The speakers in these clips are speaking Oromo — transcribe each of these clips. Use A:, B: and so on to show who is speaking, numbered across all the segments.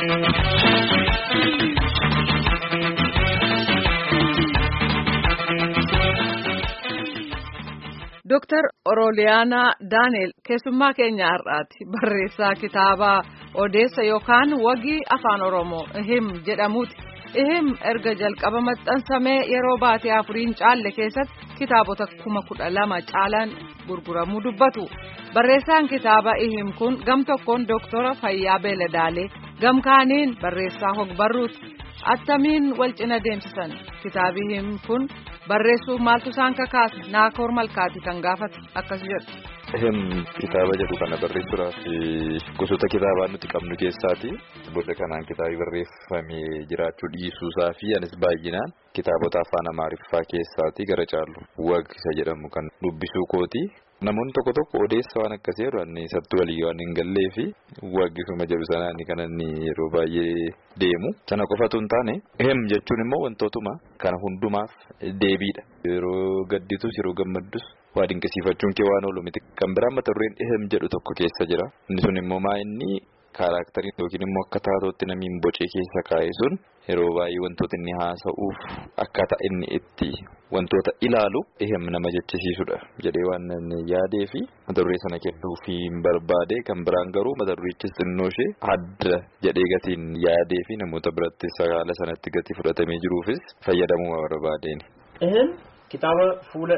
A: Dr. Oroliyaanaa Daaneel keessummaa keenya har'aati. Barreessaa kitaaba odeessa yookaan wagii afaan Oromoo ihim jedhamuuti. Ihim erga jalqaba maxxansamee yeroo baatee 4 caalle keessatti kitaabota 12,000 caalaan gurguramuu dubbatu. Barreessaan kitaaba ihim kun gam tokkoon Dooktora Fayyaa Beeladaalee gam kaaniin barreessaa Hogbarruuti. Attamiin wal cina deemsisan kitaabi ihim kun barreessuuf maaltu isaan kakaase Naakoor Malkaati kan gaafate akkas jedhu.
B: Ihim kitaaba jedhu kana barreessuudhaaf gosoota kitaabaa nuti qabnu keessaati. Boca kanaan kitaabii barreeffamee jiraachuu dhiisuusaa fi anis baay'inaan kitaabota afaan Amaariffaa keessaati gara caalu wagisa jedhamu kan dubbisuu kooti. Namoonni tokko odeessa waan akkasii yeroo sattu walii waan hin gallee fi waggisuma jedhu sanaan kan inni yeroo baay'ee deemu. Sana qofatu hin taane ihim jechuun immoo wantootuma kana hundumaaf deebiidha. Yeroo gadditus yeroo gammaddus waa dinqisiifachuun kee waan oolu miti. Kan biraa mata dureen ihim jedhu tokko keessa jira. Inni sun immoo maa inni kaaraakterii yookiin immoo akka taatootti namiin bocee keessa kaa'e sun yeroo baay'ee wantoota inni haasa'uuf akkaataa inni itti wantoota ilaalu ihim nama jechisiisudha jedhee waan yaadee fi mata duree sana kennuu fi barbaade. Kan biraan garuu mata dureechis xinnoo ishee adda jedhee gatiin yaadee fi namoota biratti sagaala sanatti gatii fudhatamee jiruufis fayyadamuu barbaadeen.
C: Kitaaba fuula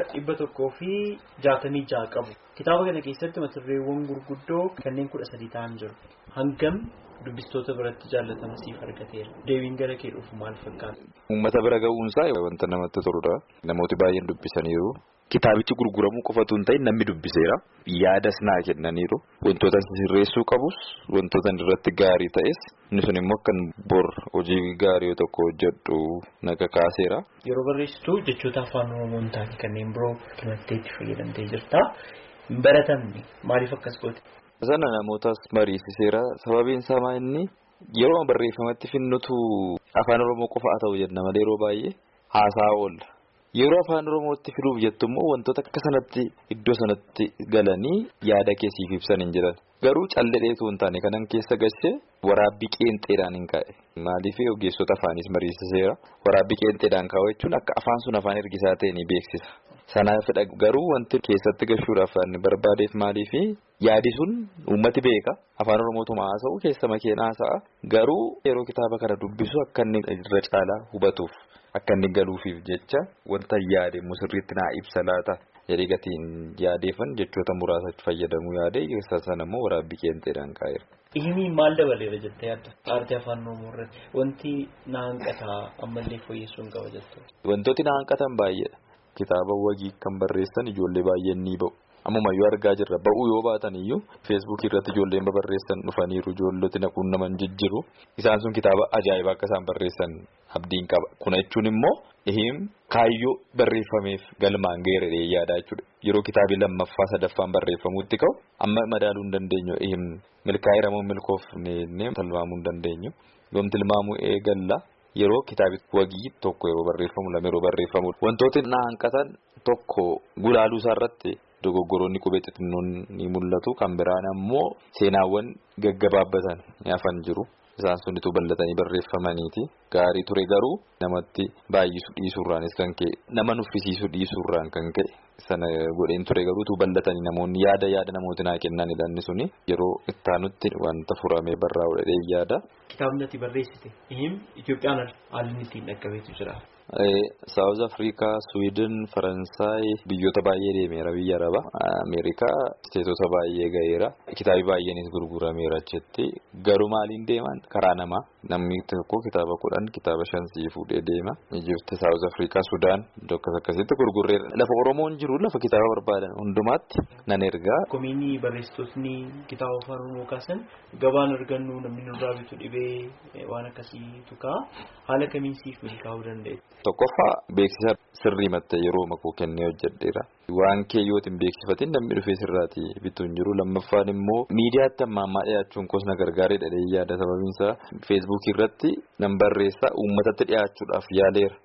C: 166 qabu. Kitaaba kana keessatti mata dureewwan gurguddoo kanneen 13 ta'an jiru. Hangam dubbistoota biratti jaallatama siif argateera. Deebiin gara kee dhufu maal fakkaata?
B: Uummata bira ga'uunsaa wanta namatti toludha. Namooti baay'een dubbisaniiru. Kitaabichi gurguramuu qofatu hin ta'in namni dubbiseera. Yaadas naa kennaniiru. Wantoota sirreessuu qabus wantoota irratti gaarii ta'es inni sun immoo kan bor hojii gaarii tokko hojjedhu naga kaaseera.
C: Yeroo barreessitu jechoota afaan Oromoo hin taane kanneen biroo tumattee itti fayyadamtee jirta. Baratamni maaliif akkas goote?
B: Sana namootas mariisiseera. Sababiin isaa inni yeroo barreeffamatti finnutu afaan Oromoo qofa haa ta'u jenna malee yeroo baay'ee haasaa oolla. Yeroo afaan Oromootti filuuf jettu immoo wantoota akka sanatti iddoo sanatti galanii yaada keessiif ibsan hin jiran. Garuu calleedheetu hin taane kanan keessa gashee waraabbii qeenxeedhaan hin kaa'e. Maaliif ogeessota afaanis mariisiseera. Waraabbii qeenxeedhaan kaa'u jechuun akka afaan sun afaan ergisaa ta'e ni beeksisa. Sanaafidha garuu wanti keessatti gashuudhaaf inni barbaadeef maaliif yaadi sun uummati beeka. Afaan Oromootuma haasa'u keessa makeen haasa'a. Garuu yeroo kitaaba kana dubbisu akka inni irra caalaa hubatuuf. Akka inni galuufiif jecha wanta yaade sirriitti naa ibsa laata jedhee gatiin yaadeefan jechoota muraasatti fayyadamuu yaade keessa sana immoo waraabbii qeenxeedhaan kaa'eera.
C: Ihimii maal dabaleera jettee yaadda? Aartii afaan Oromoo irratti wanti na hanqataa ammallee fooyyessuun qaba jettu.
B: Wantooti na hanqatan baay'eedha. Kitaaba wagii kan barreessan ijoollee baay'een ni ba'u. Ammumayyuu argaa jirra. Ba'uu yoo baatan iyyuu Facebook irratti ijoolleen barreessan dhufaniiru. Ijoolloti naquun naman jijjiru. Isaan sun kitaaba ajaa'ibaa akka isaan barreessan abdiin qaba. Kuna jechuun immoo ihim kaayyoo barreeffameef galmaan geeraree yaadaa jechuudha. Yeroo kitaabii lammaffaa sadaffaan barreeffamuutti ka'u amma madaaluu hin dandeenyu. Ihim milkaa'ee ramoo milkoofnee tilmaamuu hin dandeenyu. Yoom tilmaamuu eegalla yeroo kitaabi wagii tokko yeroo barreeffamu lama yeroo barreeffamu wantooti na hanqatan tokko gulaaluu isaarratti dogoggoroonni qubee xixinnoon ni mul'atu. Kan biraan ammoo seenaawwan gaggabaabbatan hafan jiru. Isaan sunitu bal'atanii barreeffamaniiti. Gaarii ture garuu namatti baay'isu dhiisuurraanis kan ka'e nama nuffisiisu dhiisuurraan kan ka'e sana godheen ture garuu tu bal'atanii namoonni yaada namooti naa kennan ilaalni suni yeroo ittaanutti wanta furamee barraa'udha yaada.
C: Kitaabni ati barreessite ihim Itoophiyaan haalli ittiin dhaqqabeetu jira.
B: South Africa, Sweden, Faransaay biyyoota baay'ee deemeera biyya Arabaa. Ameerikaa isteetota baay'ee ga'eera. Kitaabii baay'eenis gurgurameera jetti. Garuu maaliin deeman karaa namaa namni tokko kitaaba 10 kitaaba 5 fuudhee deema. Ijipti, South Africa, Sudan akkasitti gurgurreera. Lafa Oromoon jiru lafa kitaaba barbaadan hundumaatti nan ergaa.
C: Komiinii barreessitootni kitaaba afaan Oromoo kaasan gabaan argannu namni nurraa bitu dhibee waan akkasiitu ka'a. Haala kamiin siif milkaa'uu dandeenya?
B: Tokkoffaa beeksisa sirrii mattee yeroo makuu kennee hojjedheera. Waan kee yoo hin beeksifatin namni dhufee sirraati bituu hin jiru. Lammaffaan immoo miidiyaatti ammaa dhiyaachuun kosna gargaareedha yaada sababiinsaa Facebook irratti nan barreessaa uummatatti dhiyaachuudhaaf yaaleera.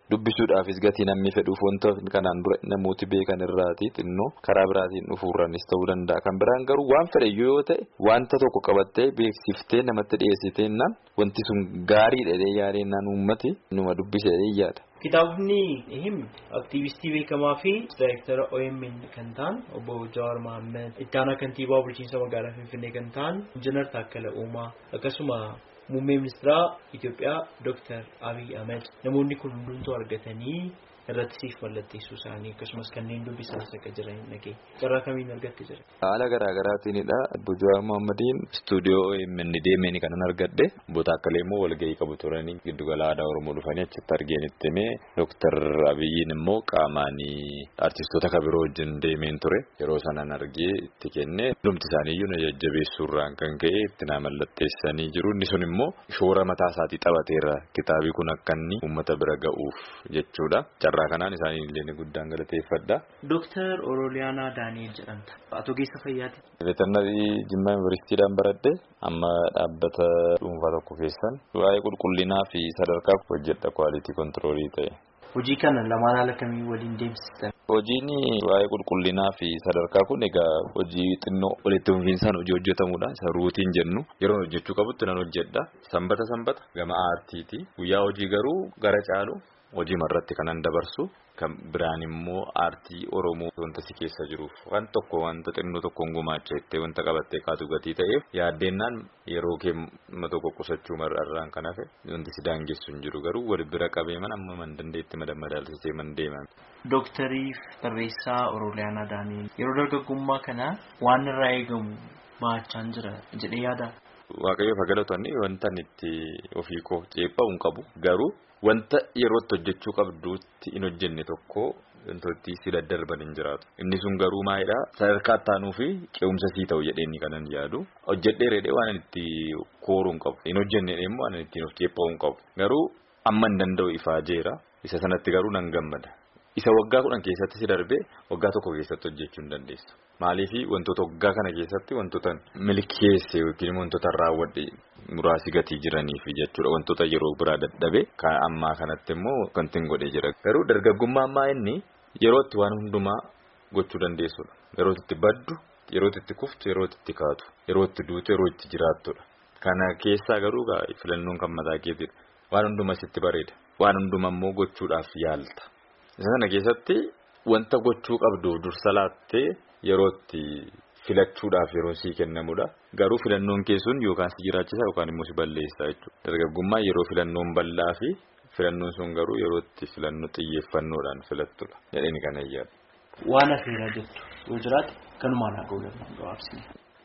B: dubbisuudhaafis gatii namni fedhuuf wanta kanaan dura namooti beekan irraati xinnoo karaa biraatiin dhufuurranis ta'uu danda'a. Kan biraan garuu waan fedhayyuu yoo ta'e wanta tokko qabattee beeksiftee namatti dhiyeessiteennaan wanti sun gaariidha yaadannaan uummati numa dubbisee yaada.
C: Kitaabni aktiivistii beekamaa fi daayirektara OMN kan ta'an obbo Jawaar Mohaammed, itti aanaa kantiibaa bulchiinsa magaalaa Finfinnee kan ta'an Injiinar Taakkala Uumaa, akkasuma muummee ministeera Itoophiyaa Dr. Abiy Ahmed, namoonni kun hundumtuu argatanii irratti siif mallatteessuu isaanii akkasumas kanneen dubbisan akka jiran nagee carraa kamiin argatte jira.
B: Haala garaagaraatinidha. Obbo Jawaar Mohammediin istuudiyoo OMN deemeen kanan argadhe boota akkalee immoo walgahii qabu turanii giddugala aadaa Oromoo dhufanii achitti argeenitti himee Dr. Abiyyiin immoo qaamaan artistoota kabiroo wajjin deemeen ture yeroo sanan argee itti kennee hundumti isaaniiyyuu na jajjabeessuurraan kan ka'e itti na mallatteessanii jiru. Inni sun immoo shoora mataa isaatii taphateera kitaabii kun akka inni uummata bira ga'uuf jechuudha. Carraa kanaan isaanii guddaan galateeffadha.
C: Dr. Oroliyaanaa Daani'el jedhamta. Ogeessa fayyaati.
B: Veterinarii Jimmaa Yuunivarsiitiidhaan baradhe amma dhaabbata dhuunfaa tokko keessan waa'ee qulqullinaa fi sadarkaa hojjedha kwaalitii kontiroolii ta'e.
C: Hojii kana lamaan haala kamii waliin deemsistan?
B: Hojiin waa'ee qulqullinaa fi sadarkaa kun egaa hojii xinnoo walitti fufinsaan hojii hojjetamudha. Isa ruutiin jennu yeroo hojjechuu qabutti nan hojjedha. Sanbata gama aartiiti. Guyyaa hojii garuu gara caalu hojii marratti kanan dabarsu kan biraan immoo aartii Oromoo wanta si keessa jiruuf waan tokko wanta xinnoo tokkoon gumaacha itti wanta qabattee kaatu gatii ta'eef yaaddeenaan yeroo keemma tokko qusachuu mar'arraan kan hafe wanti si daangessu hin jiru garuu wal bira qabee amma man dandeetti madaalsisee man deeman.
C: Doktariif barreessaa Oroliyaanaa Daani'el yeroo dargaggummaa kana waan irraa eegamu baachaan jira jedhee yaada.
B: Waaqayyoof galatoonni wanta itti ofii koo ceephaa hin qabu garuu wanta yerootti hojjechuu qabduutti hin hojjenne tokko wantooti si daddarban hin jiraatu. Inni sun garuu maalidhaa sadarkaa taanuu fi qe'umsa sii ta'u jedheenni kanan yaadu. Hojjedhee reedhee waan itti kooruu hin qabu. Hin hojjenne immoo waan ittiin of ceepha'uu hin qabu. Garuu amma hin danda'u ifaa jeera. Isa sanatti garuu nan gammada. Isa waggaa 10 keessatti si darbee waggaa tokko keessatti hojjechuu hin dandeessu. Maaliifii wantoota waggaa kana keessatti wantoota milkeesse yookiin wantoota raawwadhe muraasi gatii jiraniif jechuudha. Wantoota yeroo biraa dadhabe kan ammaa kanatti immoo wanti hin godhee jira. Garuu dargaggummaa ammaa inni yerootti waan hundumaa gochuu dandeessudha. Yerootti baddu, yerootti kuftu, yerootti kaatu, yerootti duutu, yerootti jiraattudha. Kana keessaa garuu filannoon kan mataa keetiidha. Waan hundumaa sitti bareeda. Waan hundumaa immoo gochuudhaaf yaalta. Isa sana keessatti wanta gochuu qabdu dursa laattee yerootti filachuudhaaf yeroo sii kennamudha. Garuu filannoon keessuun yookaan si jiraachisa yookaan immoo si balleessa jechuudha. Dargaggummaa yeroo filannoon bal'aa fi filannoon sun garuu yerootti filannoo xiyyeeffannoodhaan filattudha. Jedhanii kana yaadu.
C: Waan afeeraa jettu yoo jiraate kanumaan haa ga'u gabaabsine.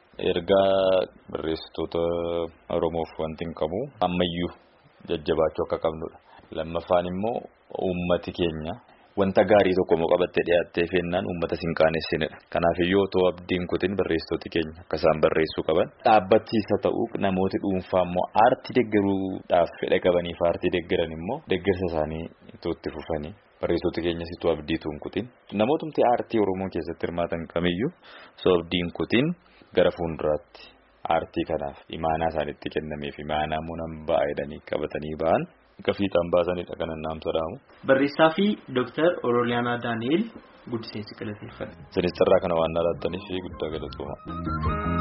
B: Ergaa barreessitoota Oromoof wanti hin qabu ammayyuu jajjabaachuu akka qabnudha. Lammaffaan immoo uummati keenya wanta gaarii tokko moo qabattee dhiyaattee feennaan uummata sin qaanessinedha. Kanaafiyyuu otoo abdiin kutin barreessitooti keenya akka isaan barreessuu qaban dhaabbachiisa ta'uu namooti dhuunfaa immoo aartii deeggaruudhaaf fedha qabaniif aartii deeggaran immoo deeggarsa isaanii itti fufanii barreessitooti keenyas itoo abdiituun kutin namootumti aartii Oromoo keessatti hirmaatan kamiyyuu osoo abdiin kutin gara fuulduraatti aartii kanaaf imaanaa isaanitti kennameef imaanaa munan ba'a jedhanii qabatanii ba'an. Kafiitaan baasanidha kan naamsa dhaamu.
C: Barreessaa fi Dr. Oroliyaanaa Daani'el guddiseensi galateeffadha.
B: Sinistarraa kana waan dhaalattaniif guddaa galatooma.